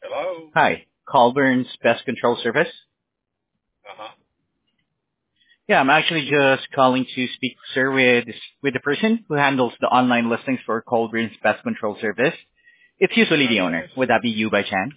Hello? Hi, Colburn's Pest Control Service. Uh-huh. Yeah, I'm actually just calling to speak, sir, with the person who handles the online listings for Colburn's Pest Control Service. It's usually the owner. Yes. Would that be you by chance?